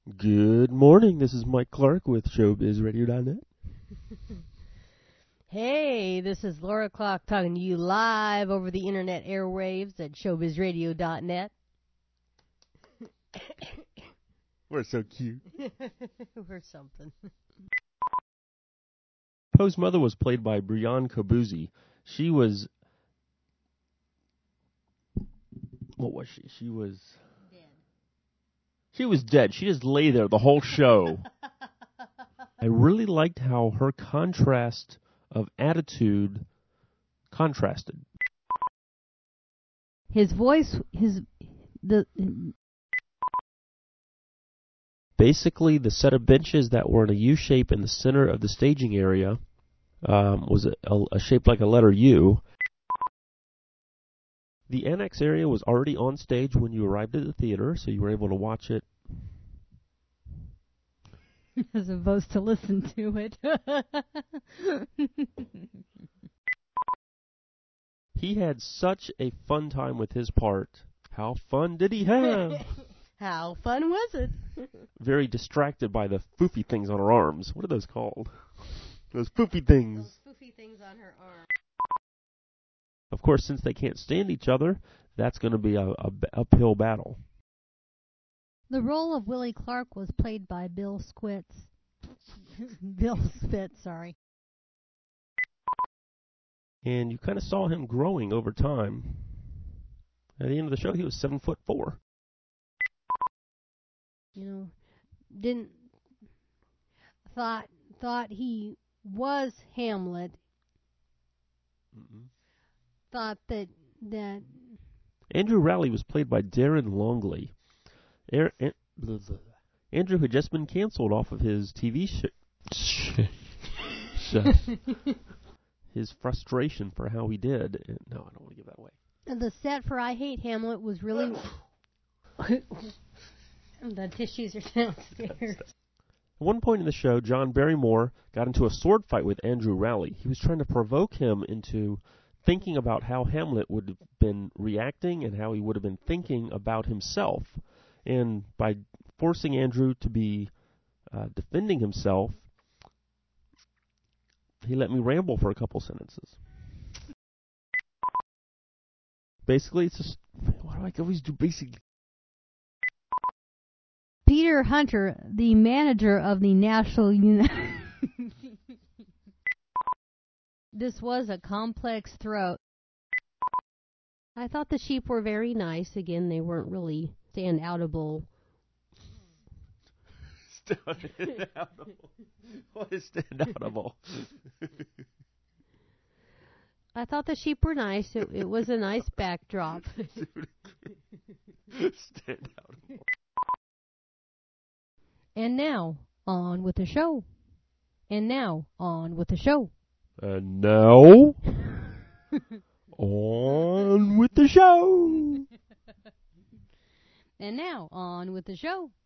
Good morning. This is Mike Clark with ShowBizRadio.net. Hey, this is Laura Clark talking to you live over the internet airwaves at ShowBizRadio.net. We're so cute. We're something. Poe's mother was played by Brianne Kabouzi. She was... What was she? She was... Dead. She was dead. She just lay there the whole show. I really liked how her contrast of attitude contrasted. His voice, Basically, the set of benches that were in a U shape in the center of the staging area was a shape like a letter U. The annex area was already on stage when you arrived at the theater, so you were able to watch it. as opposed to listen to it. He had such a fun time with his part. How fun did he have? How fun was it? Very distracted by the foofy things on her arms. What are those called? Those foofy things. Those foofy things on her arm. Of course, since they can't stand each other, that's going to be a uphill battle. The role of Willie Clark was played by Bill Spitz. Bill Spitz, sorry. And you kind of saw him growing over time. At the end of the show, he was 7'4". You know, thought he was Hamlet. Mm-mm. Thought that Andrew Rowley was played by Darren Longley. Andrew had just been canceled off of his TV show. His frustration for how he did. No, I don't want to give that away. The set for I Hate Hamlet was really... The tissues are downstairs. At one point in the show, John Barrymore got into a sword fight with Andrew Rowley. He was trying to provoke him into thinking about how Hamlet would have been reacting and how he would have been thinking about himself. And by forcing Andrew to be defending himself, he let me ramble for a couple sentences. Basically, it's just... Why do I always do basically? Peter Hunter, the manager of the National... This was a complex throat. I thought the sheep were very nice. Again, they weren't really stand-outable. Stand-outable. What is stand-outable? I thought the sheep were nice. It was a nice backdrop. Stand-outable. And now, on with the show. And now, on with the show. And now, on with the show. And now, on with the show.